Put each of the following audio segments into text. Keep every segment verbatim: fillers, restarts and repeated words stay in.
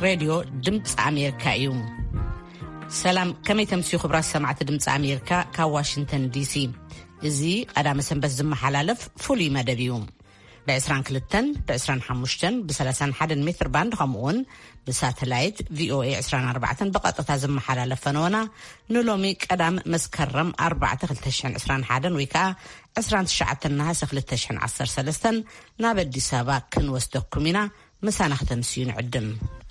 راديو دمፅ أمريكا يوم سلام كمي تمسيو خبرات سمعت دمፅ أمريكا كا واشنطن دي سي إزي قدام سنبس زم حلالف فولي مدبيوم بعسران كلتن بعسران حموشتن بسلسان حدن متر باند خمون بساتلايت في او اي عسران أربعتن بقاطة زم حلالف فنونا نلومي قدام مسكرم أربعة خلتشن عسران حدن ويكا عسران تشعتنها سخلتشن عصر سلستن نابدي سابا كن وستوكمينا مسانا ختمسيون عدم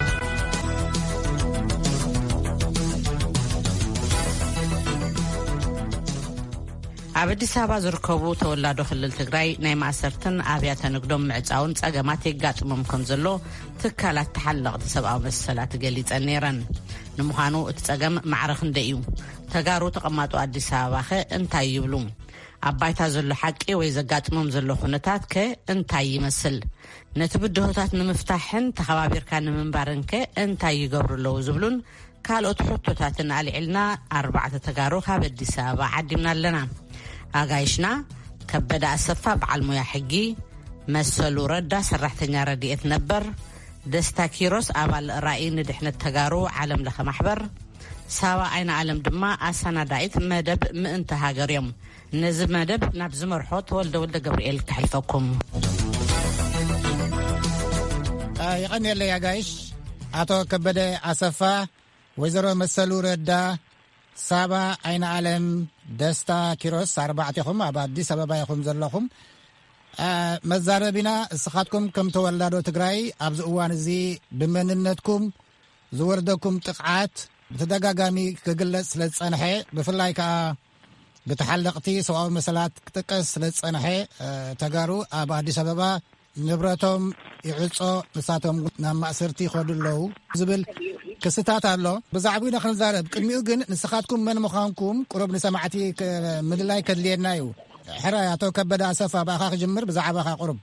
عبدي سابا زركبو تولادو خلل تግራይ ናይ ማሰርትን ኣብያተ ንግዶም ምዕጻውን ጸገማት ይጋጥሞም ከምዘሎ ትካላት ተሐለቕቲ ሰብኣዊ መሰላት ገሊጸን ነይረን ንምዃኑ እቲ ጸገም ማዕረኽ እንደዩ ተጋሩ ተቐማጡ አዲስ አበባ ኸ እንታይ ይብሉ አባይታ ዘሎ ሓቂ ወይ ዘጋጥሞም ዘሎ ኩነታት ከ እንታይ ይመስል ነቲ ብድሆታት ንምፍታሕን ተኸባቢርካ ንምንባርን ከ እንታይ ይገብሩለው ዝብሉን ካልኦት ሕቶታትን አልዒልና አርባዕተ ተጋሩ ካብ አዲስ አበባ ዓዲምና ኣለና አጋይሽና ከበደ አሰፋ በዓል ሙያ ሕጊ መሰሉ ረዳ ሰራሕተኛ ረድኤት ነበር ደስታ ኪሮስ አባል ራእይ ንድሕነት ተጋሩ ዓለም ለኸ ማሕበር ሳባ አይና ዓለም ድማ አሰናዳይት መደብ ምእንተ ሃገር እዮም ነዚ መደብ ናብ ዝመርሖ ተወልደ ወልደ ገብርኤል ክሕልፈኩም ይቀን የለ ያጋይሽ አቶ ከበደ አሰፋ ወይዘሮ መሰሉ ረዳ ሳባ አይና ዓለም ደስታ ኪሮስ አርባዕቲኹም ኣብ አዲስ አበባ ይኹም ዘለኹም መዛረቢና እስኻትኩም ከም ተወላዶ ትግራይ ኣብዚ እዋን እዚ ብመንነትኩም ዝወርደኩም ጥቕዓት ብተደጋጋሚ ክግለጽ ስለ ዝጸንሐ ብፍላይ ከዓ ብተሓለቕቲ ሰብኣዊ መሰላት ክጥቀስ ስለ ዝጸንሐ ተጋሩ ኣብ አዲስ አበባ ንብረቶም ይዕጾ ንሳቶም ናብ ማእሰርቲ ይኸዱ ኣለዉ ዝብል ክስታት ኣሎ ብዛዕባ ክንዛረብ ቅድሚኡ ግን ንስኻትኩም መን ምዃንኩም ቁሩብ ንሰማዕቲ ምልላይ ከድልየና እዩ ሕራይ አቶ ከበደ አሰፋ ባኻ ክጅምር ብዛዕባኻ ቁሩብ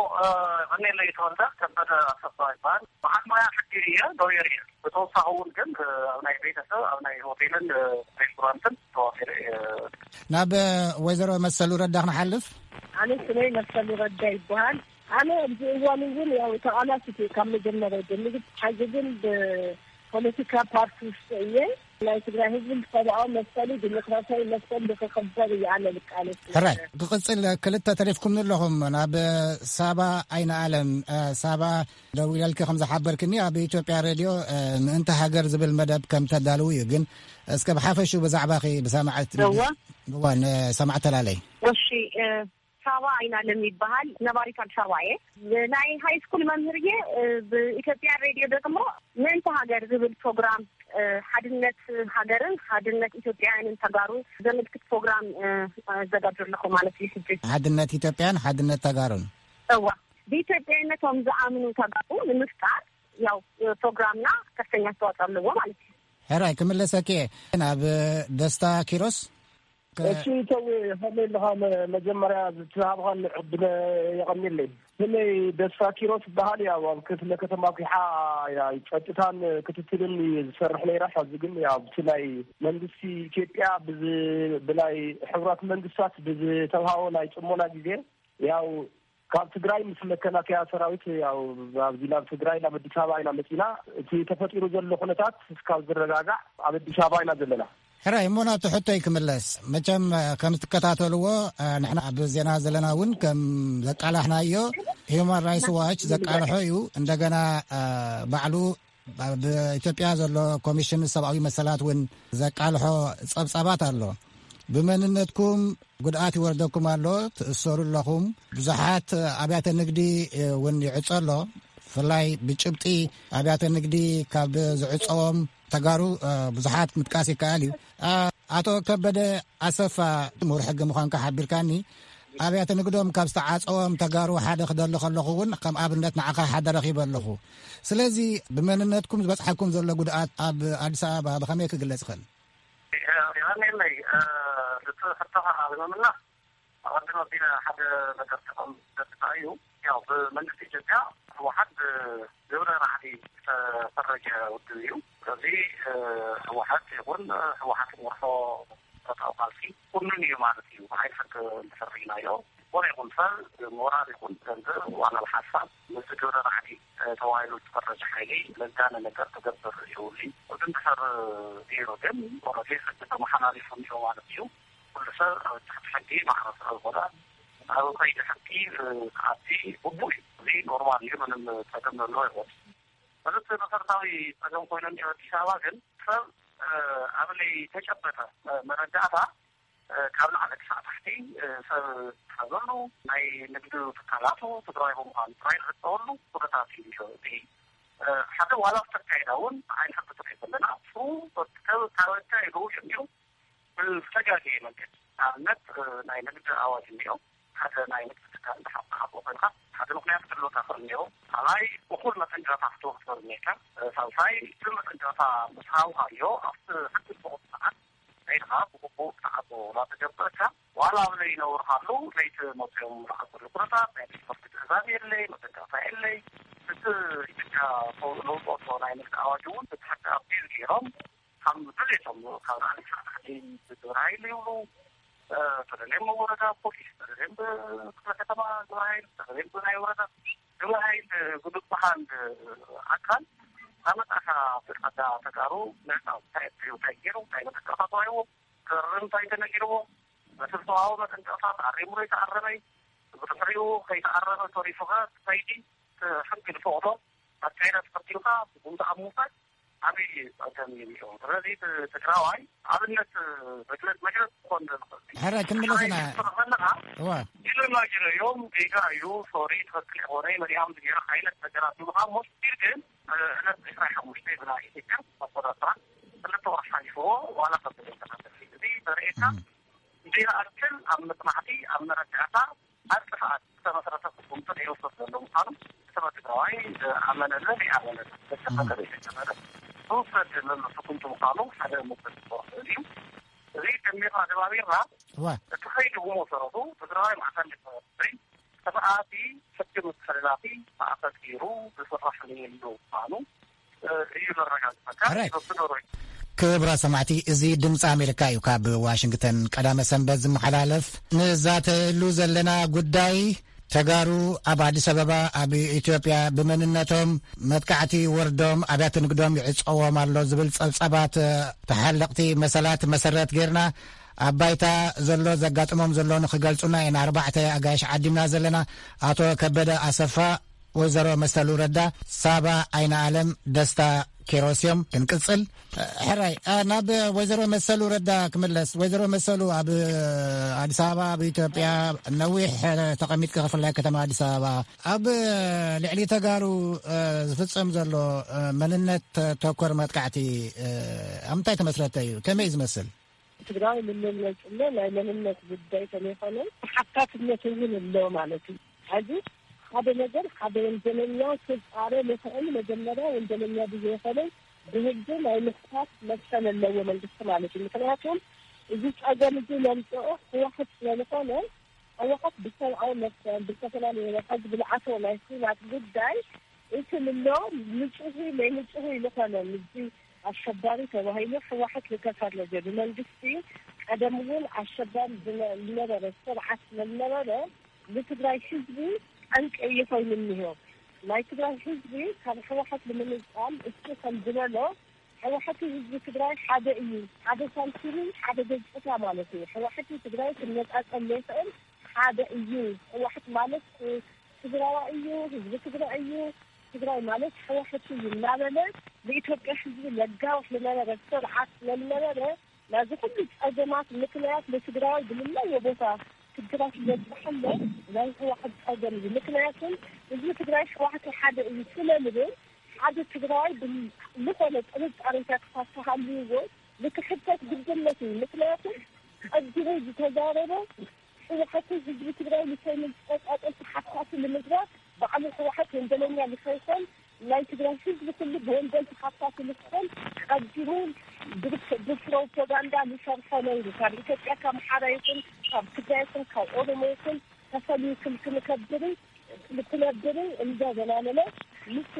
እኔ ላይ ተወልደ ከበደ አሰፋ ይባል በአክማያ ፍቅሪያ ዶየሪያ በተወሳውን ግን አብናይ ቤተሰብ አብናይ ሆቴልን ሬስቶራንትን ተዋፈረ ናብ ወይዘሮ መሰሉ ረዳ ክንሓልፍ አነ ስሜ መሰሉ ረዳ ይባል አነ እዚዋንውን ያው ተቃላሲቲ ከም ጀመረ ደምግ ሓጅግን በፖለቲካ ፓርቲ ውስጥ እየ ናይ ትግራይ ህዝብ ሰብኣዊ መሰሉ ዲሞክራሲያዊ መሰሉ ተከበር ያለ ልቃለ ሕራይ ክቅጽል ክልተ ተሪፍኩም ንለኹም ናብ ሳባ አይና ዓለም ሳባ ደው ኢልክ ከም ዝሓበርክኒ ኣብ ኢትዮጵያ ሬድዮ ምእንተ ሃገር ዝብል መደብ ከም ተዳልው እዩ ግን እስከ ብሓፈሹ ብዛዕባኺ ብሰማዕት ዋን ሰማዕተላለይ እሺ ሳባ አይና ዓለም ይባሃል ነባሪት አዲስ አበባ ናይ ሃይ ስኩል መምህርዬ በኢትዮጵያ ሬዲዮ ደግሞ ምእንተ ሃገር ዝብል ፕሮግራም ሓድነት ሃገርን ሓድነት ኢትዮጵያውያንን ተጋሩ ዘመልክት ፕሮግራም ዘጋጀለኹ ማለት እዩ ስጅት ሓድነት ኢትዮጵያን ሓድነት ተጋሩን እዋ በኢትዮጵያዊነቶም ዝኣምኑ ተጋሩ ንምፍጣር ያው ፕሮግራምና ከፍተኛ አስተዋጽኦ ኣለዎ ማለት እዩ ሕራይ ክምለሰከ ናብ ደስታ ኪሮስ እሺ ተው ሀመል ሀመ መጀመሪያ ዝትሃብኻን ዕድለ ይቀሚልኝ ስለይ ደስታ ኪሮስ ባህል ያው ክፍለ ከተማ ኪሓ ያ ይፈጥታን ክትትልን ዝሰርሕ ነይራ ሕዚ ግን ያው ብላይ መንግስቲ ኢትዮጵያ ብዝ ብላይ ሕብራት መንግስታት ብዝ ተባሃው ላይ ጽሞና ጊዜ ያው ካብ ትግራይ ምስ መከላከያ ሰራዊት ያው ኣብዚ ናብ ትግራይ ናብ አዲስ አበባ ኢና መፂና እቲ ተፈጢሩ ዘሎ ኩነታት እስካብ ዝረጋጋዕ ኣብ አዲስ አበባ ኢና ዘለና ሕራይ እሞና ትሕቶይ ክምለስ መቸም ከም ትከታተልዎ ንሕና ብዜና ዘለና እውን ከም ዘቃላሕናዮ ሂውማን ራይትስ ዋች ዘቃልሖ እዩ እንደገና ባዕሉ በኢትዮጵያ ዘሎ ኮሚሽን ሰብኣዊ መሰላት እውን ዘቃልሖ ጸብጻባት ኣሎ ብመንነትኩም ጉድኣት ይወርደኩም ኣሎ ትእሰሩ ኣለኹም ብዙሓት ኣብያተ ንግዲ እውን ይዕጾ ኣሎ ፍላይ ብጭብጢ ኣብያተ ንግዲ ካብ ዝዕጾም ተጋሩ ብዙሓት ምጥቃስ ይከኣል እዩ አቶ ከበደ አሰፋ ምሁር ሕጊ ምዃንካ ሓቢርካኒ ኣብያተ ንግዶም ካብ ዝተዓፀዎም ተጋሩ ሓደ ክደሊ ከለኹ እውን ከም ኣብነት ንዓኻ ሓደ ረኺበ ኣለኹ ስለዚ ብመንነትኩም ዝበፅሐኩም ዘሎ ጉድኣት ኣብ አዲስ አበባ ብኸመይ ክግለጽ ይኽእል ያኔላይ ለተፈተሐ አለምና አቀድሞ ቢና ሓደ ነገር ተቆም ተጣዩ ያው በመንግስት ኢትዮጵያ ዋحد دولة راح تفرج وديو زي واحد يقول واحد ورثه تطاقال فيه كل من يوم عارف يو هاي فك الفرقين أيوه ولا يكون فل مراد يكون تنزل وعلى الحساب مسجون راعي توائل تفرج حالي لكان نقدر تقدر يولي وتنتحر ديرو دم ورجيس محناري فميو على فيو كل شيء تحت حقي مع رأس الغداء أو قيد حقي عادي وبوي زي نورمال يوم تقدم اللوي فلسه نصرتاوي تقدم كوينا نيو تشاواجن ف قبل تشبته مرجعتها كابل على كساعة تحتي فحضروا أي نقدر تكلاتو تدرايهم عن طريق الطول وقتاتي شو دي حتى ولا تكايدون عين حتى تكايدنا فو تكل كايدو يميو بالفجاجي ممكن النت ناي نقدر أواجه ميو حتى ناي نقدر تكال بحق حق وقنقة حتى نقنع تكلو تاخر ميو علي وكل ما تنجر تحتو أكثر ميكا فالفاي كل ما تنجر تحتو هايو أفضل حتى الفوق ساعات أيها بقول تعبوا لا تجبرك ولا على ينور حلو ليت مطعم راح أقول القرطة يعني فقط الزاوية اللي متكافئ اللي بس إذا فوضوا وصلنا إلى الأواجون بتحكي أبيل كيرام هم بديتهم كان على حدين بدراي ليولو ترلم وردا بوليس ترلم بكتابة دراي ترلم دراي وردا دراي بدو بحال أكل أنا أخا في الأداء تكارو نحن تأثير تغييره تأثير تكافئه كرم تأثير نغيره مثل سواء ما تنتظر تعرمه يتعرمه بتفريو كي تعرمه طريقها تأيدي حق الفوضى أكيد تفتيها بقول أموفات أبي أتمنى يوم ترى تكراوي أبنت بجلس مجلس كون هذا كم لسنا هو إلى ما جرى يوم بيجا يو سوري تفكر هوني مريم تجرا خيلة تجرا تبغى مشكلة أنا إسرائيل مشكلة بلا إيجاب بصراحة اللي توصل فوق ولا قبل التنافس دي طريقة دي أكل أم نتمحتي أم نرجعها أرتفعت سنة تكون تيوصل للمقام سنة تراوي عمل الذي عمل بس هذا ليس توصل للمقام تمقامه هذا مقصود اليوم زي تمير هذا بابيرها تخيل هو مصرفه تراوي مع سنة تراوي تبعاتي فكر متخلاتي مع تذكيره بصراحة ليلو قانون يلا الرجال مكان تصدروا كبرى سمعتي إزي دمس أمريكا يكاب واشنطن قدام سنبز محلالف نزات اللوز لنا قداي تقارو أبعد سببا أبي إثيوبيا بمننتهم متكعتي وردهم أبيات نقدهم يعصقوا مالو زبل صبات تحلقتي مسالات مسرات غيرنا أبايتا زلو زقاتمهم زلو نخقلتنا إن أربعة أقاش عدمنا زلنا أتو كبدا أسفا وزرو مسلو ردا سابا أين عالم دستا كيروسيوم كنقصل حراي انا بوزيرو مسلو ردا كملس وزيرو مسلو اب اديس ابابا بإثيوبيا نويح تقميت كفلا كتما اديس ابابا اب لعلي تغارو زفصم زلو مننت تكور متقعتي امتى تمسرتي كما يزمسل تግራይ ምን ለምን ላይ ለምንነት ጉዳይ ተነፈለ ሐቃትነት ይሁን ነው ማለት ነው አጂ هذا ነገር هذا ወንጀለኛ ስልጣኔ ለፈል መጀመሪያ ወንጀለኛ ቢሆን በህግ ላይ መስራት መሰለለው መንግስት ማለት ነው ምክንያቱም እዚህ ጸገም እዚህ ለምጠው ዋህት ስለሆነ አወቀት በሰላም መስራት በተፈላለ የሐግ ብልዓቶ ላይ ሲላት ጉዳይ እስልምናው ንጹህ ለንጹህ ይለካለ እዚህ አሸባሪ ተባይሎ ዋህት ለከፈለ ጀድ መንግስት ቀደሙን አሸባሪ ለነበረ ስርዓት ለነበረ ለትግራይ ህዝብ أنك يفعل منه ما يتبع حزبي كان حوحت لمن القام استخدم جلاله حوحت حزبي تبراي حدا إيه حدا سامسوني حدا جزء مالتي حوحت تبراي كمية أقل ليسأل حدا إيه حوحت مالك تبراي إيه حزبي تبراي إيه تبراي مالك حوحت حزبي لا لا لا لإثيوبيا حزبي لقاوح لنا رسل عاس لنا لا لازم كل أزمات مثلات لتبراي بالله يبوها تقدر تحله لا هو واحد أقدر بمكناكم إذا تقدرش واحد حدا يسمى مدن حدا تقدر بالمثل أنت أريتك خاصة اللي لك حتى بالجنة مكناكم الجهاز تجاربه إذا حتى تقدر تقدر مثل أنت حتى المجرى بعد واحد من دلنا بخيسان لا تقدر تجيب كل بون دل حتى المسكن الجنون بفرو بروباغندا لشرحه ليه كان كم حدا يكون كابتن كأورميكن تسلي كل كل كبدري كل كبدري إذا جناننا مش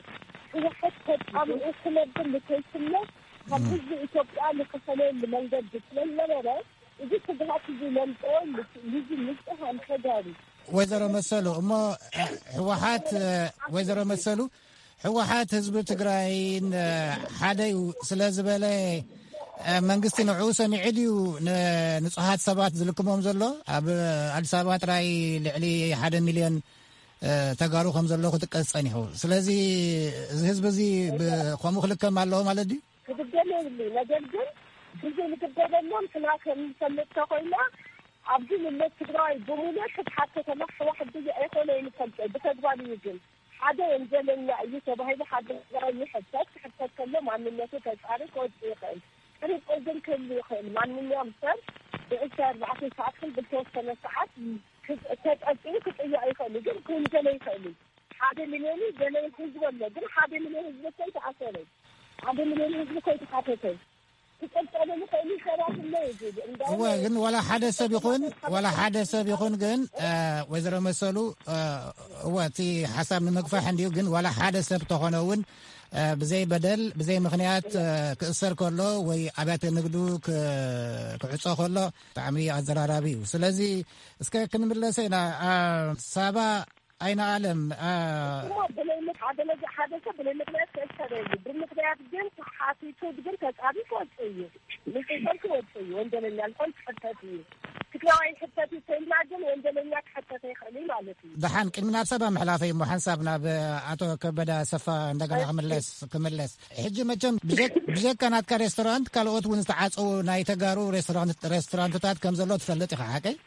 هو حتى عم يكمل كل كل كله هم يجي إثيوبيا لكسلين لمنجد جسمنا لا لا እዚህ ተግባራት ለምጠው ልጅ ምጽሃን ከዳሪ ወይዘሮ መሰሉ እሞ ህወሓት ወይዘሮ መሰሉ ህወሓት ህዝቢ ትግራይን ሓደዩ ስለዝበለ መንግስቲ ንዕኡ ሰሚዕ ድዩ ንንጹሃት ሰባት ዝልክሞም ዘሎ ኣብ ኣዲስ ኣበባ ጥራይ ልዕሊ ሓደ ሚልዮን ተጋሩ ከም ዘሎ ክትቀጽ ጸኒሑ ስለዚ እዚ ህዝቢ እዚ ብከምኡ ክልከም ኣለዎ ማለት ድዩ ክግደል የብሉ ነገር ግን ህዝቢ ዝግደለሎም ስና ከምሰምዕ ተኮይና ኣብዚ ምለት ትግራይ ብሙሉእ ክትሓተተላ ህወሓት ብዚ ኣይኮነ ይንፈልጠ ብተግባር እዩ ግን ሓደ ወንጀለኛ እዩ ተባሂሉ ሓደ ትግራይ ይሕተት ክሕተት ከሎ ማንነቱ ተጻሪ ክወጽእ ይኽእል ጥሪቆ ግን ክህሉ ይኽእል ማንኛውም ሰብ ብዕስራ ኣርባዕተ ሰዓት ክል ብተወሰነ ሰዓት ተጠቂሙ ክጥያቅ ይኽእል ግን ክውንጀለ ይኽእል ሓደ ሚልዮን ገለይ ህዝቢ ኣሎ ግን ሓደ ሚልዮን ህዝቢ ከይተኣሰረ ሓደ ሚልዮን ህዝቢ ከይተሓተተ ትቀልጠለ ይኽእል ሰባት ኣሎ ይጅብ እወ ግን ወላ ሓደ ሰብ ይኹን ወላ ሓደ ሰብ ይኹን ግን ወይዘሮ መሰሉ እወ እቲ ሓሳብ ንምግፋሕ እንዲሁ ግን ወላ ሓደ ሰብ ተኾነ እውን ብዘይ በደል ብዘይ ምክንያት ክእሰር ከሎ ወይ ኣብያተ ንግዱ ክዕፆ ከሎ ብጣዕሚ ኣዘራራቢ እዩ ስለዚ እስከ ክንምለሰ ኢና ሳባ ኣይነ ዓለም ብለይነት ሓደ ነገ ሓደ ሰብ ብለይምክንያት ክእሰር እዩ ብምክንያት ግን ሓቲቱ ግን ተጻሪ ክወፅእ እዩ ንፅሰል ክወፅእ እዩ ወንጀለኛ ልኮን ክሕተት እዩ ትግራዋይ ሕተት ይተኢልና ግን ወንጀለኛ ክሕተት ይኽእል ማለት እዩ ድሓን ቅድሚ ናብ ሰባ ምሕላፈ እሞ ሓንሳብ ናብ ኣቶ ከበደ ሰፋ እንደገና ክምለስ ክምለስ ሕጂ መቸም ብዘካ ናትካ ሬስቶራንት ካልኦት እውን ዝተዓፀው ናይ ተጋሩ ሬስቶራንትታት ከም ዘሎ ትፈልጥ ኢኻ ሓቀይ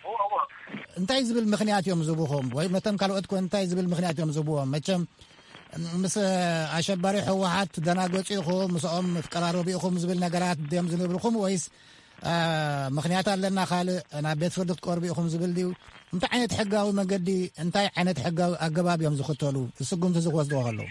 እንታይ ዝብል ምክንያት እዮም ዝቡኹም ወይ መተም ካልኦት ኮ እንታይ ዝብል ምክንያት እዮም ዝቡዎም መቸም ምስ ኣሸባሪ ህወሓት ደናገጹ ኢኹም ምስኦም ትቀራረቡ ኢኹም ዝብል ነገራት ድዮም ዝንብልኹም ወይስ ምክንያት ኣለና ካልእ ናብ ቤት ፍርዲ ክትቀርቡ ኢኹም ዝብል ድዩ እንታይ ዓይነት ሕጋዊ መንገዲ እንታይ ዓይነት ሕጋዊ ኣገባብ እዮም ዝኽተሉ እስጉምቲ ዝወስድዎ ከለዉ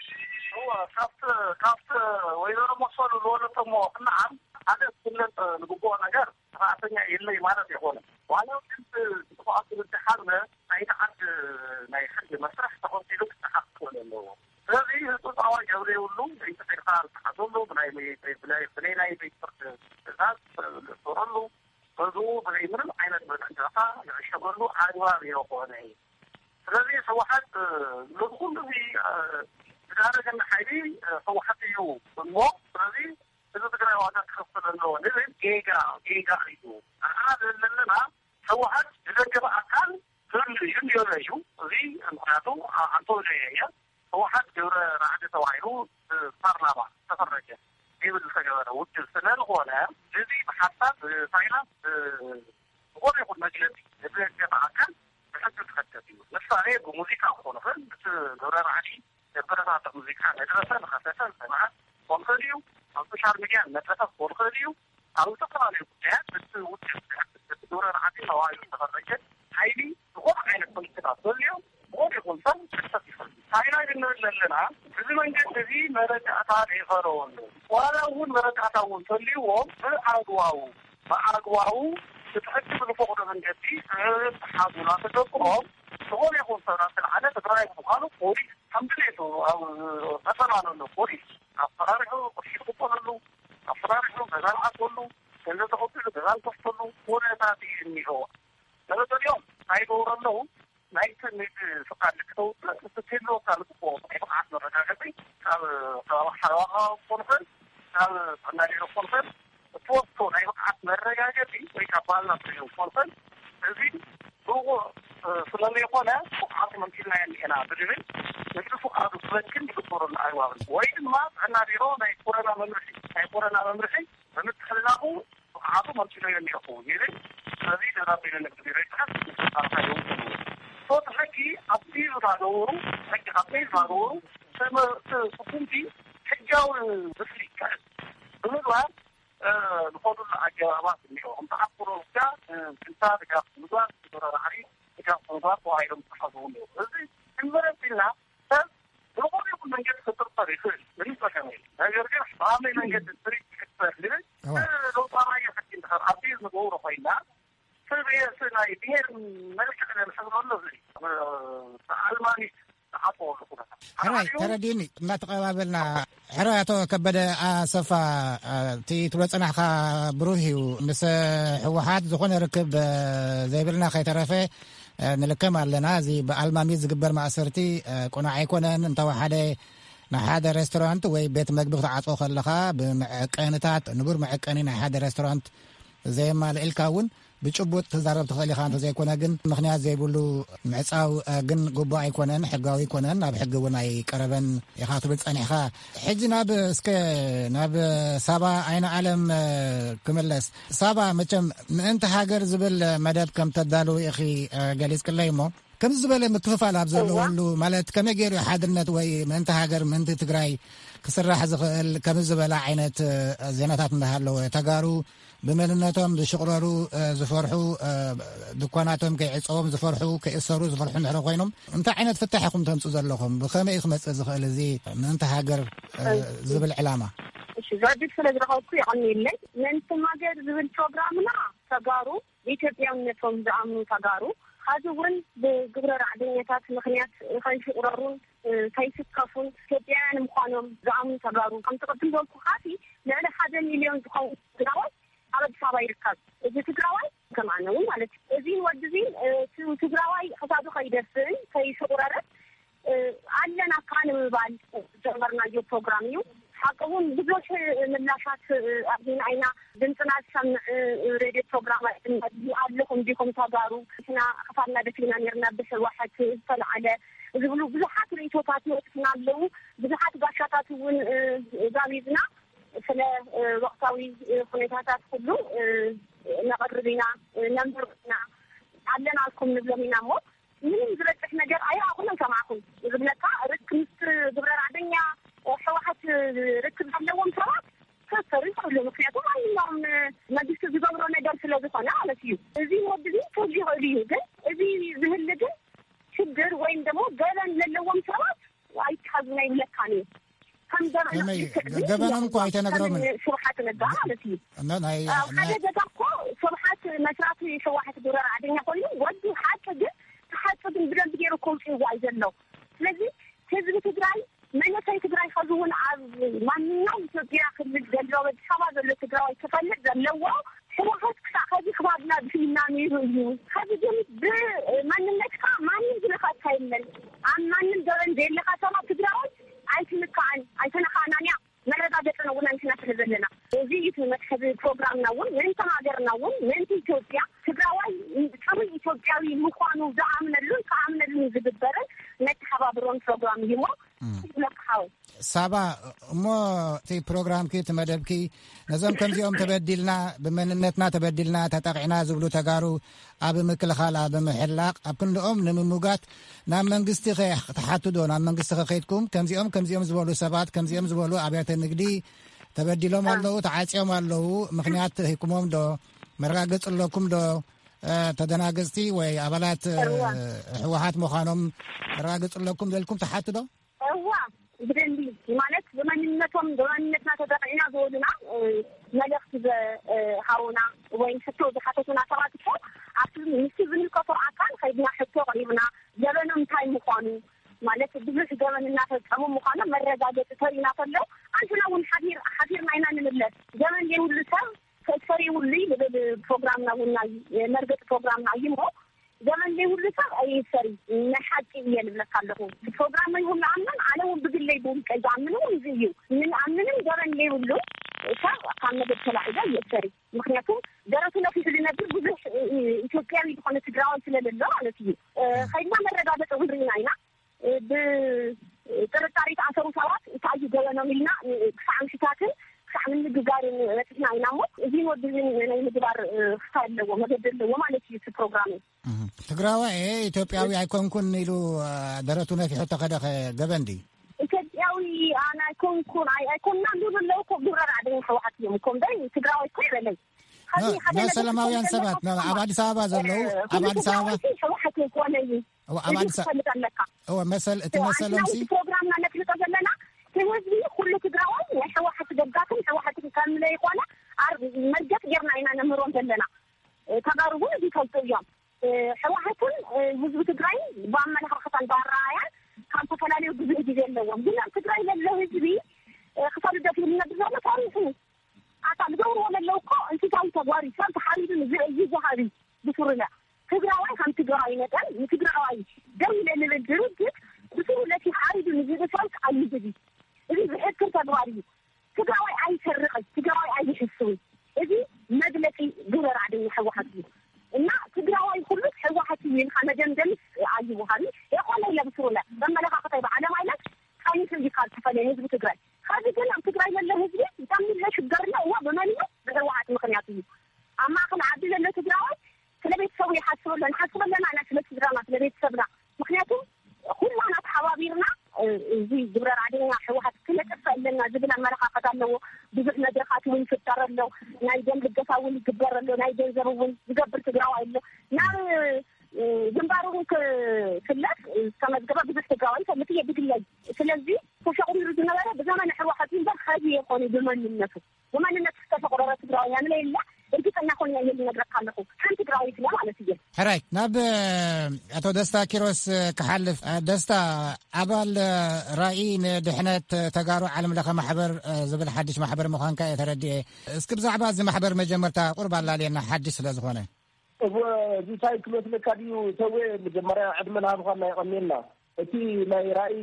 ካብቲ ካብቲ ወይዘሮ መሰሉ ዝወለቶሞ ክነዓም ሓደ ስለት ዝግብኦ ነገር ሰራሕተኛ የለይ ማለት ይኾነ ዋላ ግን ተፋኣቱ ዝሓልመ ናይቲ ዓዲ ናይ ሕጊ መስርሕ ተኸቲሉ ክተሓክል ኣለዎ ስለዚ ህፁፃዋ ገብረ የብሉ ኢንተፌርካ ዝሓዘሉ ብናይ ብናይ ናይ ቤት ፍርዲ ትእዛዝ ዝሰርሉ በዙ ብዘይ ምንም ዓይነት መጠንቀቕታ ዝዕሸገሉ ኣግባብ የኾነ እዩ ስለዚ ህወሓት ንኩሉ እዚ ዝዳረገና ሓይሊ ህወሓት እዩ እሞ ስለዚ እዚ ትግራይ ዋጋ ክኸፍል ኣለዎ ንብል ጌጋ ጌጋ እዩ ኣና ዘለና ህወሓት ዝደገበ ኣካል ክህሉ እዩ እንዲሆነ እዩ እዚ ምክንያቱ ኣንቶ እየ ህወሓት ገብረ ራዕዲ ተባሂሉ ፓርላማ ተፈረጀ ይብል ዝተገበረ ውድብ ስለዝኾነ እዚ ብሓሳብ ፋይናንስ ዝኾነ ይኹን መግለፂ ዝደገበ ኣካል ብሕጊ ዝኸተት እዩ ምሳሌ ብሙዚቃ ክኾን ይኽእል እቲ ገብረ ራዕዲ በረታተ ሙዚቃ መድረሰ ንኸሰተ ሰማዓት ክኾን ይኽእል እዩ ኣብ ሶሻል ሚድያ መድረሰ ክኾን ይኽእል እዩ ኣብ ዝተፈላለዩ ጉዳያት እቲ ውድብ እቲ ገብረ ራዕዲ ተባሂሉ ዝተፈረጀ ሓይሊ ዝኾነ ዓይነት ፖለቲካት ዘልዮ ዝኾነ ይኹን ሰብ ክሰት ይኽእል ታይና ክንብል ዘለና እዚ መንገዲ እዚ መረጃእታ ዘይፈረወሉ ዋላ እውን መረጃእታ እውን ተልይዎ ብኣግባቡ ብኣግባቡ ክትሕጊ ብዝፈቕዶ መንገዲ ተሓዙና ተደቅሮም ዝኾነ ይኹን ሰብ ናተልዓለ ትግራይ ምዃኑ ፖሊስ ከምድሌቱ ኣብ ተፈናነሉ ፖሊስ ኣፈራሪሑ ቁርሺ ትቁጠለሉ ኣፈራሪሑ ገዛ ዝዓፅወሉ ገንዘብ ተኸፊሉ ገዛ ዝከፍተሉ ኩነታት እዩ እኒሄዎ ለበጠልዮም ኣይገብሩ ኣለዉ ናይቲ ንግዲ ፍቃድ ልክተው ስትልዎካ ልፅቦ ናይ ብቕዓት መረጋገፂ ካብ ሓዋኻ ክኾን ይኽእል ካብ ጥዕና ቢሮ ክኾን ይኽእል እትወስቶ ናይ ብቕዓት መረጋገፂ ወይ ካብ ባህልና ትሪኡ ክኾን ይኽእል እዚ ብቑዕ ስለዘይኮነ ፍቃዱ መምኪልና የኒአና ብድብል ንግዲ ፍቃዱ ክበክን ይግበረሉ ኣግባብ ወይ ድማ ጥዕና ቢሮ ናይ ኮረና መምርሒ ናይ ኮረና መምርሒ ብምትሕልላፉ ፍቃዱ መምኪኖ የኒአኹ ይብል ስለዚ ደራቢሉ ንግዲ ቢሮ ይፅሓፍ ኣርካዩ ሶት ሕጊ ኣቢሉ ናገበሩ ሕጊ ኣቢሉ ናገበሩ ስኩምቲ ሕጋዊ ምስሊ ይካየድ ብምግባር ዝኸዱሉ ኣገባባት እኒኦም ተሓፍሮ ጋ ክንታ ድጋፍ ምግባር ተረራዓሪ ድጋፍ ምግባር ተባሂሎም ዝሓዝቡ እኒኦ እዚ ክንመረፂልና ሰብ ዝኾነ ይኹን መንገዲ ክጥርጠር ይኽእል ምንጠቀመ ነገር ግን ብኣመይ መንገዲ ትሪት ክክበር ዝብል ለውጣራዮ ሕጊ እንድሕር ኣቢሉ ንገብሮ ኮይና ስብየስ ናይ ብሄር መልክዕ ንሕብረሎ እዚ ኣልማኒ ተሓፅወሉ ኩነታት ሕራይ ተረዲኒ እናተቐባበልና حراتو كبدا صفا تي تلصنحخ بروهيو مس حوحات زخون ركب زيبلنا خيترفه نلكم علينا زي بالمامي زغبر ماسرتي قنا ايكونن انت وحده نحاده ريستورانت وي بيت مغبخ تعصو خلخا بمعقنታት نبر معقنين نحاده ريستورانت زي ما الكاون بچبوت تزارب تخلي خان زيكونا ግን ምክንያት ዘይብሉ ምዕጻው ግን ጎባ አይኮነን ሕጋዊ ይኮነን ናብ ሕግ ወናይ ቀረበን ይኻቱ ብጸኒኻ ሕጂ ናብ እስከ ናብ ሳባ አይነ ዓለም ክመለስ ሳባ መቸም ምእንተ ሃገር ዝብል መደብ ከም ተዳሉ ይኺ ገሊጽ ክለይሞ ከም ዝበለ ምክፍፋል ኣብ ዘለወሉ ማለት ከመገሩ ሓድነት ወይ ምእንተ ሃገር ምእንተ ትግራይ ክስራሕ ዝኽእል ከም ዝበለ ዓይነት ዜናታት እንዳሃለወ ተጋሩ بمنناتهم بشغررو زفرحو دكاناتهم كيعصوم زفرحو كيسرو زفرحو نحن خوينهم انت عينت فتحكم تمصو زلكم بخمه يخمص زخل زي من انت هاجر زبل علامه እሺ ዛዲት ስለዝራውኩ ያንይለ ለንተ ሀገር ዝብል ፕሮግራምና ተጋሩ ኢትዮጵያውነቶም ዘአምኑ ተጋሩ ሀዙውን በግብረ ራዕደኛታት ምክንያት ከይሽቁረሩን ከይስከፉን ኢትዮጵያውያን ምዃኖም ዘአምኑ ተጋሩ ከም ተቀጥም ዘልኩ ኻፊ ለለ ሓደ ሚሊዮን ዝኸው ግራው አበድ ሳባ ይርካብ እዚ ትግራዋይ ከማነው ማለት እዚ ወድዚን ትግራዋይ ሐሳቡ ከይደርስን ከይሽቁረረ አለና ካን ባል ጀመርናዮ ፕሮግራም እዩ حقون ብዙዎች ምላሻት አብዲን አይና ድምጽና ሰምዕ ሬዲዮ ፕሮግራም እንደዚህ አለኩም ዲኮም ተጋሩ እና ከፋና ደፊና ነርና በሰዋሐት ተላዓለ ዝብሉ ብዙሓት ሪቶታት ወጥናለው ብዙሓት ጋሻታቱን ዛሚዝና ስለ ወቅታዊ ሁኔታታት ሁሉ ነቀርብና ነምርና አለናልኩም ንብለሚና ሞ ምንም ዝረጥፍ ነገር አይአሁን ሰማኩም ዝብለካ ርክምት ግብረ አደኛ حوحت ركب لهم سواء كسرت كل مكياتهم عندهم ما بيصير يجبروا نقدر في الأذقان على فيه زي مودين تجي عليه ده زي زهلة شجر وين دمو قالن لهم سواء وعيد حزنا يملكاني كم جبنا جبنا كويس أنا قرأ من شرحات نقدر على فيه لا لا هذا جابكو شرحات مسراتي شواحد دورة عادية كله ودي حتى ده حتى بالبلد بيجروا كل شيء وايد له لذي تزبط تدري من يسوي تقرأي خذون عز ما نوم تبيع خذ الجلوة الشباب اللي تقرأي تفلت جلوة هو هاد كسا هذي خبرنا فينا نيرو هذي جميل ب ما ننتكا ما ننزل خات هايلن عن ما ننزل نزل خات ما تقرأي عايز نكان عايز نخانانيا ما لذا جتنا ولا نحن تنزلنا زي يسمى هذا البرنامج نقول من تناجر نقول من إثيوبيا تقرأي ترى إثيوبياوي مخانو زعمنا اللون كعمنا اللون زبدرن نتحبابرون برنامج يوم ሳባ እሞ እቲ ፕሮግራም ኪ ትመደብኪ ነዞም ከምዚኦም ተበዲልና ብመንነትና ተበዲልና ተጠቂዕና ዝብሉ ተጋሩ ኣብ ምክልኻል ኣብ ምሕላቕ ኣብ ክንድኦም ንምሙጋት ናብ መንግስቲ ተሓትዶ ናብ መንግስቲ ከይድኩም ከምዚኦም ከምዚኦም ዝበሉ ሰባት ከምዚኦም ዝበሉ ኣብያተ ንግዲ ተበዲሎም ኣለዉ ተዓፅዮም ኣለዉ ምክንያት ሂኩሞም ዶ መረጋገጽ ኣለኩም ዶ ተደናገጽቲ ወይ ኣባላት ህወሓት ምዃኖም መረጋገጽ ኣለኩም ዘልኩም ተሓትዶ بدندي ማለት በማንነቶም በማንነትና ተጠቅዕና ዘወሉና መልእክት በሃውና ወይም ፍቶ ዝሓተቱና ሰባት እኮ አፍሉ ምስቲ ዝምልከቶ አካል ከይድና ሕቶ ቀሪብና ዘበኖም ታይ ምዃኑ ማለት ብዙሕ ዘበንና ተጠሙ ምዃኑ መረጋገጥ ተሪና ከሎ አንተና ውን ሓቢር ሓቢርና ኢና ንምለስ ዘበን የሁሉ ሰብ ከሰሪ ሁሉ ለበል ፕሮግራምና ወና የመርገጥ ፕሮግራምና ይሞ ዘመን ላይ ሁሉ ሰው አይሰሪ ነሐቂ ይልልካለሁ ፕሮግራም ላይ ሁሉ አመን አለው በግላይ በልቀይ አመኑ ይዝዩ ምን አመንም ዘመን ላይ ሁሉ ሰው ካመደ ተላዕዳ ይሰሪ ምክንያቱም ደረቱ ነው ፊት ለነብር ብዙ ኢትዮጵያዊ ሆነ ትግራዋን ስለሌለ ማለት ነው ኸይና መረጋገጥ ወንድናይና በጥርጣሪ ታሰሩ ሰራት ታዩ ገበናሚልና ሳንሽታትን ሳምን ግዛርን ወጥና አይናሞ እዚህ ወድን ነው ምግባር ካለው መገደለው ማለት ይህ ፕሮግራም ትግራዋይ ኢትዮጵያዊ አይኮንኩን ይሉ ደረቱ ነው ፊት ተከደኸ ገበንዲ ኢትዮጵያዊ አና አይኮንኩን አይ አይኮንና ሉለው እኮ ግብረ አደኝ ህወሓት ይምኮም ዳይ ትግራዋይ እኮ ይበለኝ ና ሰላማውያን ሰባት ና አብ አዲስ አበባ ዘለው አብ አዲስ አበባ ህወሓት ይቆነይ አብ አዲስ አበባ ኦ መሰል እትመሰለምሲ ፕሮግራምና ነክልቀ ዘለና ህዝቢ ሁሉ ትግራዋይ የህወሓት ደጋፊ ህወሓት ካምለ ይቆና አር መርገጥ ገርና አይና ነምሮን ዘለና ተጋሩ ሁሉ ይተውጥያም ህወሓትን ህዝብ ትግራይ ባመለካከታን ባራያ ካምፖ ተላሊው ብዙ ጊዜ የለውም ግን ትግራይ ለለው ህዝቢ እኮ እንስሳዊ ተግባር ይሰብ ተሓሪድን ዝእይ ዝሃሪ ብስሩላ ትግራዋይ ከም ትግራዋይ ነጠን ንትግራዋይ ደው ለልብል ድርጅት ብስሩለቲ ሓሪድን ዝብሰብ ኣይዝቢ እዚ ዝሕክር ተግባር እዩ ትግራዋይ ኣይሰርቕ ትግራዋይ ኣይሕስብ እዚ መግለፂ ግበር ዓደይ ሕወሓት እዩ እና ትግራዋይ ሁሉ ሕወሓት ይል ከመደምደምስ ኣይወሃቢ የቆለ ለብስሩላ በመለካከታይ በዓለም አይነት ካይስ ይካል ተፈለ ህዝብ ትግራይ ካዚ ግን ኣብ ትግራይ ያለ ህዝብ ታምል ለሽገርና ወ በመንዩ በህወሓት ምክንያት እዩ አማ ከን ዓዲ ለለ ትግራዋይ ስለቤተሰቡ ይሓስበለን ሓስበለና ና ስለትግራና ስለቤተሰብና ምክንያቱም ሁላና ተሓባቢርና እዚ ግብረር ዓደኛ ሕወሓት ክለጥፈለና ዝብል አመለካከት ኣለዎ ብዙሕ መድረካት እውን ይፍጠር ኣሎ ናይ ደም ልገሳ እውን ይግበር ኣሎ ናይ ገንዘብ እውን ዝገብር ትግራዋይ ኣሎ ናብ ግንባሩ ክፍለጥ ተመዝገበ ብዙሕ ትግራዋይ ከምት የብግለይ ስለዚ ተሸቁሪሩ ዝነበረ ብዘመን ሕወሓት ይንበር ከዚ የኮነ ብመንነቱ ብመንነቱ ተፈቅረረ ትግራዋይ ያለ የለ እርግጠኛ ኮን ያየል ነገር ካለኹ ሓንቲ ትግራዋይ ስለ ማለት እዩ ሕራይ ናብ አቶ ደስታ ኪሮስ ክሓልፍ ደስታ ኣባል ራእይ ንድሕነት ተጋሩ ዓለም ለኸ ማሕበር ዝብል ሓድሽ ማሕበር ምዃንካ የተረድየ እስኪ ብዛዕባ እዚ ማሕበር መጀመርታ ቁርብ ኣላልየና ሓድሽ ስለ ዝኾነ እወ እዚ ታይ ክመስለካ ድዩ ሰዌ መጀመርያ ዕድመ ናሃብኳና ይቐኒየና እቲ ናይ ራእይ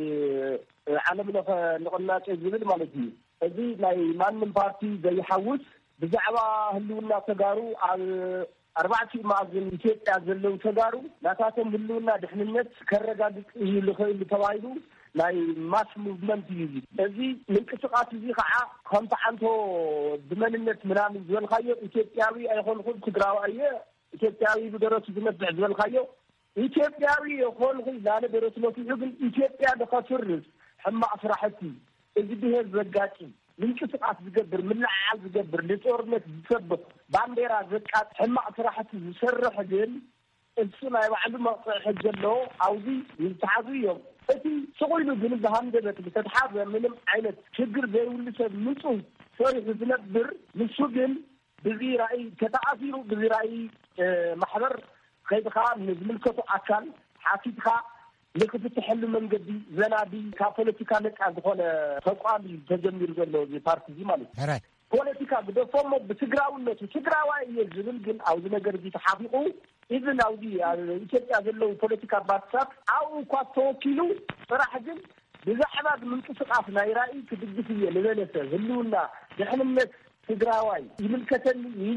ዓለም ለኸ ንቕናቄ ዝብል ማለት እዩ እዚ ናይ ማንም ፓርቲ ዘይሓውስ ብዛዕባ ህልውና ተጋሩ ኣብ ኣርባዕተ ማዕዘን ኢትዮጵያ ዘለው ተጋሩ ናታቶም ህልውና ድሕንነት ከረጋግጥ እዩ ልኽእል ተባሂሉ ናይ ማስ ሙቭመንት እዩ እዚ ምንቅስቃስ እዚ ከዓ ከምቲ ዓንቶ ብመንነት ምናምን ዝበልካዮ ኢትዮጵያዊ ኣይኮንኩም ትግራዋይ ኢትዮጵያዊ ብደረሱ ዝመስዕ ዝበልካዮ ኢትዮጵያዊ ይኮንኩ ላለ ደረሱ መሲሑ ግን ኢትዮጵያ ንኸስርስ ሕማቅ ስራሕቲ እዚ ብሄር ዘጋጭ ምንቅስቃስ ዝገብር ምልዓል ዝገብር ንጦርነት ዝሰብክ ባንዴራ ዘቃጥ ሕማቅ ስራሕቲ ዝሰርሕ ግን እሱ ናይ ባዕሉ መቕፅዒ ሕጂ ኣለዎ ኣብዚ ይተሓዙ እዮም እቲ ስቑኢሉ ግን ዝሃንደበት ዝተተሓዘ ምንም ዓይነት ችግር ዘይብሉ ሰብ ንፁህ ሰሪሑ ዝነብር ንሱ ግን ብዚ ራእይ ተተኣሲሩ ብዚ ራእይ ማሕበር ከይድካ ንዝምልከቱ ኣካል ሓቲትካ ንክፍትሐሉ መንገዲ ዘናዲ ካብ ፖለቲካ ነፃ ዝኾነ ተቋም ተጀሚሩ ዘሎ እዚ ፓርቲ እዚ ማለት እዩ ፖለቲካ ግደፎሞ ብትግራውነቱ ትግራዋይ እየ ዝብል ግን ኣብዚ ነገር እዚ ተሓፊቑ ኢቭን ኣብዚ ኢትዮጵያ ዘለው ፖለቲካ ፓርቲታት ኣብኡ እኳ ተወኪሉ ስራሕ ግን ብዛዕባ ምንቅስቃስ ናይ ራእይ ክድግፍ እየ ንበለሰ ህልውና ድሕንነት ትግራዋይ ይምልከተኒ ኢሉ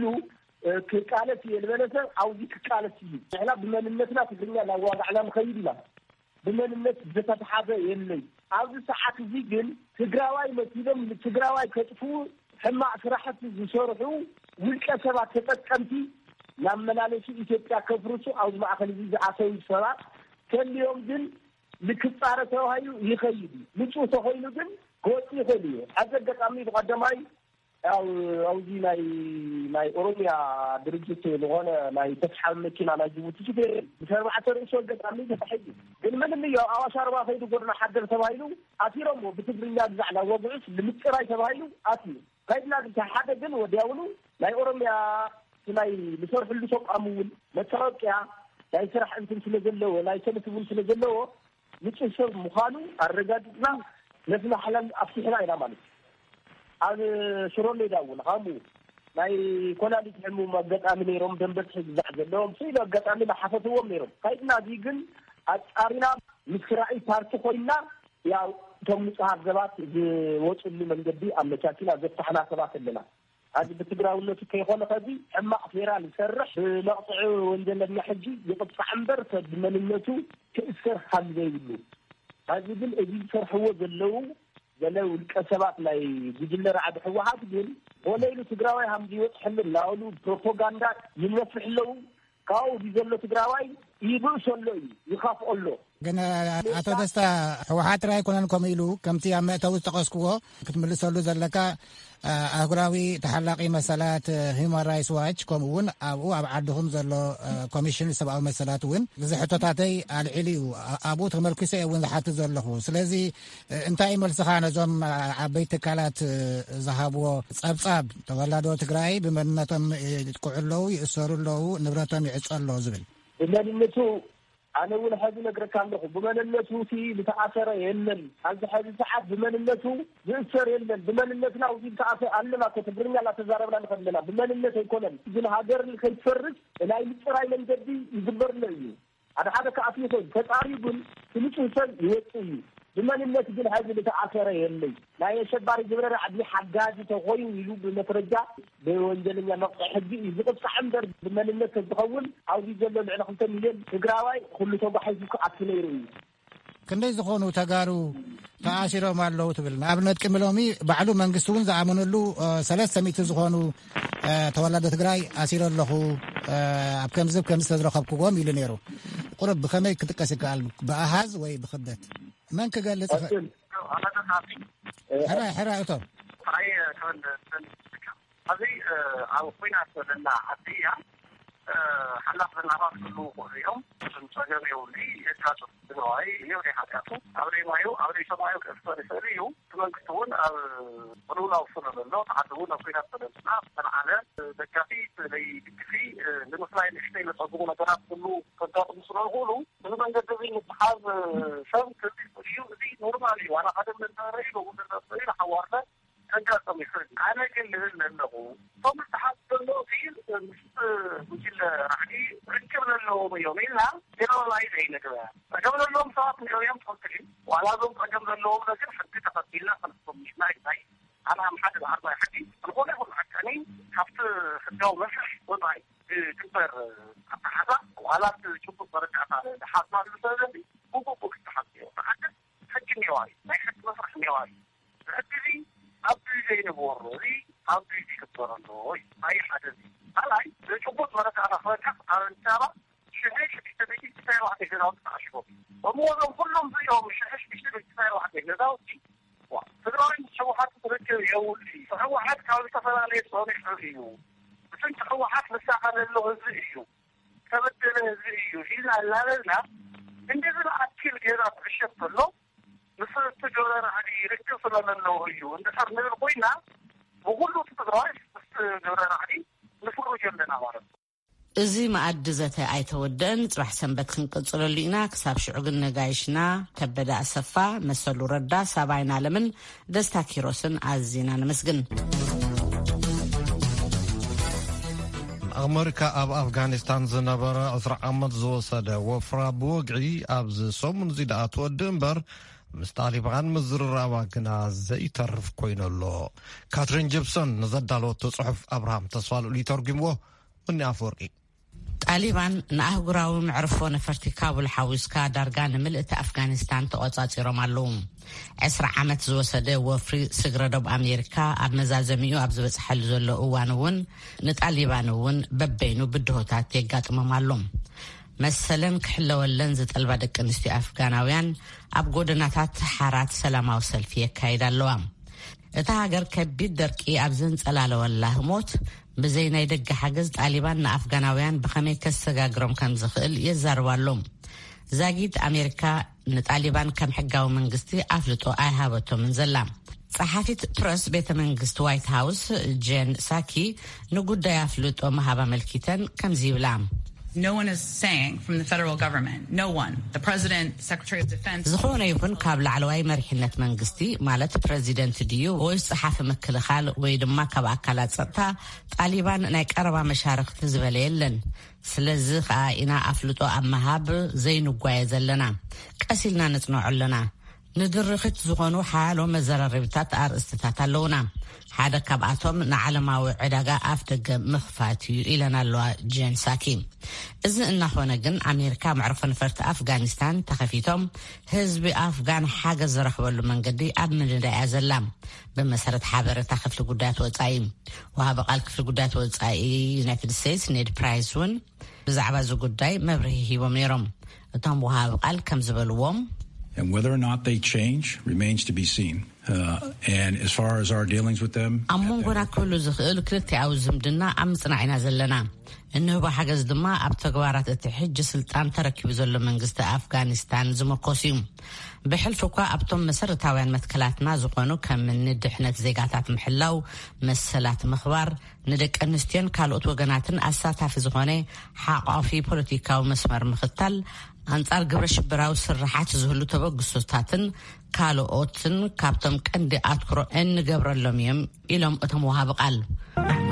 ክቃለት እየ ንበለሰ ኣብዚ ክቃለት እዩ ንሕና ብመንነትና ትግርኛ ላዋጋዕና ንኸይድ ኢና ብመንነት ዝተተሓዘ የለይ ኣብዚ ሰዓት እዚ ግን ትግራዋይ መሲሎም ንትግራዋይ ከጥፉ ሕማቅ ስራሕቲ ዝሰርሑ ውልቀ ሰባት ተጠቀምቲ ናብ መላለሲ ኢትዮጵያ ከፍርሱ ኣብዚ ማእኸል እዚ ዝኣተዩ ሰባት ከልዮም ግን ልክፃረ ተባሂሉ ይኸይድ ንፁህ ተኮይኑ ግን ክወፅ ይኽእል እዩ ሓዘ ገጣሚ ብቀዳማይ ያው ኣብዚ ናይ ናይ ኦሮሚያ ድርጅት ዝኾነ ናይ ተስሓብ መኪና ናይ ጅቡቲ ሹፌር ብተርባዕተ ርእሶ ገጣሚ ተታሒዙ ግን ምንም እዩ ኣዋሽ ኣርባ ከይዱ ጎድና ሓደር ተባሂሉ ኣቲሮሞ ብትግርኛ ብዛዕላ ወግዑስ ንምፅራይ ተባሂሉ ኣትዩ ከይድና ሓደ ግን ወዲያውኑ ናይ ኦሮሚያ ናይ ልሰርሕሉ ተቋም እውን መታወቅያ ናይ ስራሕ እንትን ስለ ዘለዎ ናይ ሰልፍ እውን ስለ ዘለዎ ንፁህ ሰብ ምዃኑ ኣረጋጊፅና ነፍና ሓላል ኣፍሲሕና ኢና ማለት ኣብ ሽሮ ሜዳ እውን ከምኡ ናይ ኮላሊት ሕሙም ኣጋጣሚ ነይሮም ደንበፅ ግዛዕ ዘለዎም ስኢሉ ኣጋጣሚ ናሓፈትዎም ነይሮም ከይድና እዚ ግን ኣጣሪና ምስ ራእይ ፓርቲ ኮይና ያው እቶም ንፁሃት ሰባት ዝወፅሉ መንገዲ ኣመቻችና ዘፍታሕና ሰባት ኣለና ኣብዚ ብትግራውነቱ ከይኮነ ከዚ ሕማቅ ሴራ ዝሰርሕ ብመቕፅዒ ወንጀለኛ ሕጂ ይቕፅዕ እምበር ሰብ ብመንነቱ ክእሰር ካብ ዘይብሉ ኣብዚ ግን እዚ ዝሰርሕዎ ዘለው ዘለው ውልቀ ሰባት ናይ ጉጅለ ረዓድ ሕወሓት ግን ወለይሉ ትግራዋይ ሃምዚ ይወፅሕሉ እናበሉ ፕሮፓጋንዳ ይነፍሕለው ካብኡ ዘሎ ትግራዋይ ይብእሰሎ እዩ ይኻፍኦሎ ግን ኣቶ ደስታ ሕወሓት ራይ ኮነን ከምኡ ኢሉ ከምቲ ኣብ መእተዊ ዝጠቐስክዎ ክትምልሰሉ ዘለካ ኣህጉራዊ ተሓላቂ መሰላት ሂውማን ራይትስ ዋች ከምኡ እውን ኣብኡ ኣብ ዓድኹም ዘሎ ኮሚሽን ሰብኣዊ መሰላት እውን እዚ ሕቶታተይ ኣልዒሉ እዩ ኣብኡ ተመልኪሰ እውን ዝሓትት ዘለኹ ስለዚ እንታይ መልስኻ ነዞም ዓበይቲ ትካላት ዝሃብዎ ፀብፃብ ተወላዶ ትግራይ ብመንነቶም ይጥቅዑ ኣለዉ ይእሰሩ ኣለዉ ንብረቶም ይዕፀ ኣሎ ዝብል ብመንነቱ أنا أقول هذا نقرأ كان له بمن النسو في لتأثر يلن هذا هذا ساعات بمن النسو يأثر يلن بمن النسو لا وزيد تأثر أنا كتبرني على تجارب لا نخدمنا بمن النسو يكونن إذا هاجر اللي كيتفرج لا يمسر إلى الجدي يدبر له هذا هذا كأفيه فتعريض في مثل يوصي بمن النسو جل هذا لتأثر يلن لا يشبار جبر عبد حجاج تغوي ويلوب المترجع بوندلنا نقطة حدي يزقط عمدر بمن النسو تقول أو يجلل على خمسة مليون تقراوي كل توبة حيزك أكليري كندي زخونو تجارو تعاشروا مع الله تبلنا أبنات كملومي بعلو منقصون زعمون له ثلاث مئة زخونو تولد تجراي أسير الله أبكم زب كم استدرا خبكوا ميليونيرو قرب بخمي كتكسك قلب بأهز وي بخدت من كقال لك حرا حرا أطر هاي كان هذه أو فينا سلنا عادية حلق النهار كله اليوم سنتجر يولي يتعصب بنوعي يولي حكاته أولي مايو أولي سمايو كأسفل سريو كمان كتون قلونا وصلنا لله تعدونا فينا سلنا سنعنا دكاتي لي بكفي لمثلا الاشتين لتعصبونا جراب كله كنتاب مصر الغولو لمن جدوين اتحاد شام كريو دي نورمالي وانا قدم من الرئيب وقلنا الصغير حوارنا أنجازهم يخرج أنا كل اللي إنه ثم تحط له فيه مش مش راحي ركبنا له يومين لا كنا والله يدعينا كذا ركبنا لهم ساعات من يوم فكرين وعلى ذم ركبنا لهم لكن حتى تفصيلنا خلصهم مش نايم نايم أنا هم حد العرض حكي نقول لهم حكانين حفت خدوا مسح وضعي كبر هذا وعلى تشوفوا بركة حاطنا المسألة مو بوك تحكي حتى حكي نواي ما يحكي مسرح نواي ركزي أبدي زي نبوري أبدي كبر النوي أي حدث هلاي تشوفوا مرة على خلقك على النتابة شهيش بيشتبه كتير واحد يجناو تعشبه وموضوع كلهم زيهم شهيش بيشتبه كتير واحد يجناو تي وتقرأين تشوحات تركي يولي تشوحات كانوا يتفعل عليه صانع حريو بس انت تشوحات مساحة للغة زيو تبدل زيو إذا لا لا لا عندنا أكل كذا بشيء كله مثل التجارة راح يركز لنا النوعية وندفع من القوينا وقولوا تدرس بس التجارة راح نفرج لنا وارد إزي ما أدزته أيتودن صباح سنبت خنقصر لينا كساب شعوق النقايشنا تبدأ أسفا مسلو ردا سابعنا لمن دستا كيروسن عزينا نمسجن أمريكا أب أفغانستان زنبرا أسرع عمد زوصده وفرا بوقعي أبز صومن زيدات ودنبر مستالبان مزررا كنا زي ترف كوينولو كاترين جيبسون نزدالو تصحف أبراهام تصفالو لي ترجموه من أفورقي طالبان نأهقراو معرفو نفرتي كابل حاويسكا دارقان ملئة أفغانستان تقوطاتي رومالوم عسر عامت زوسده وفري سقردو بأمريكا أب مزازميو أب زبس حل زولو اوانوون نتالبانوون ببينو بدهوتات يقات ممالوم مثلا كحلو اللنز طلبا دق انستي أفغاناويان أب قودناتات حارات سلاماو سلفية كايدا اللوام اتا هاجر كبيد دركي أب زنز ألالو الله موت بزينا يدق حاجز طالبان نأفغاناويان بخمي كسقاقرم كم زخل يزاروالوم زاقيد أمريكا نطالبان كم حقاو منقستي أفلتو آي هابتو من زلام صحافة برس بيت منقست وايت هاوس جين ساكي نقود دا يفلتو مهابا ملكيتن كم زيولام No one is saying from the federal government, no one, the president, secretary of defense. زخونا يكون قابل على مرحلة منقستي مالت بريزيدنت ديو ويس صحافة مكل خال ويدما كبا أكالات سطا طالبان نايك أربع مشارك تزباليلن سلزخ آئنا أفلتو أمهاب زي نقواي زلنا كأسلنا نتنوع لنا ندرخت زغونو حالو مزار الربطات أر استتاتا لونا حادا كاباتهم نعلماو عداقا أفتق مخفاتيو إلنا اللوا جين ساكي إذن إنا خونقن أمريكا معرفة نفرت أفغانستان تخفيتهم هزبي أفغان حاجة زرحوالو من قدي أب من رأي زلام بمسارة حابرة تخف لقودات وطايم وهذا قال كف لقودات وطاي يونايتد ستيتس نيد برايزون بزعبا زو قداي مبرهي وميرم تهم وهذا قال كم زبالوهم And whether or not they change remains to be seen. Uh, and as far as our dealings with them... أمون قنا كله زخيل كلتي أو زمدنا أم صنعنا زلنا እንህባ ሓገዝ ድማ ኣብ ተግባራት እቲ ሕጂ ስልጣን ተረኪቡ ዘሎ መንግስቲ ኣፍጋኒስታን ዝመርኮስ እዩ ብሕልፊ እኳ ኣብቶም መሰረታውያን መትከላትና ዝኾኑ ከም ንድሕነት ዜጋታት ምሕላው መሰላት ምኽባር ንደቂ ኣንስትዮን ካልኦት ወገናትን ኣሳታፊ ዝኾነ ሓቋፊ ፖለቲካዊ መስመር ምኽታል አንጻር ግብረ ሽብራዊ ስራሓት ዝህሉ ተበግሶታትን ካልኦትን ካብቶም ቀንዲ ኣትኩሮ እንገብረሎም እዮም ኢሎም እቶም ወሃቢ ቃል